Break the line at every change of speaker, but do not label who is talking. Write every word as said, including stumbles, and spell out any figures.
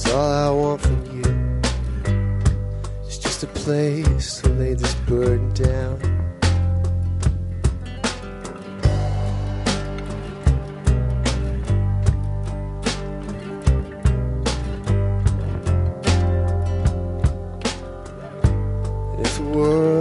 'Cause all I want from you is just a place to lay this burden down. And if the world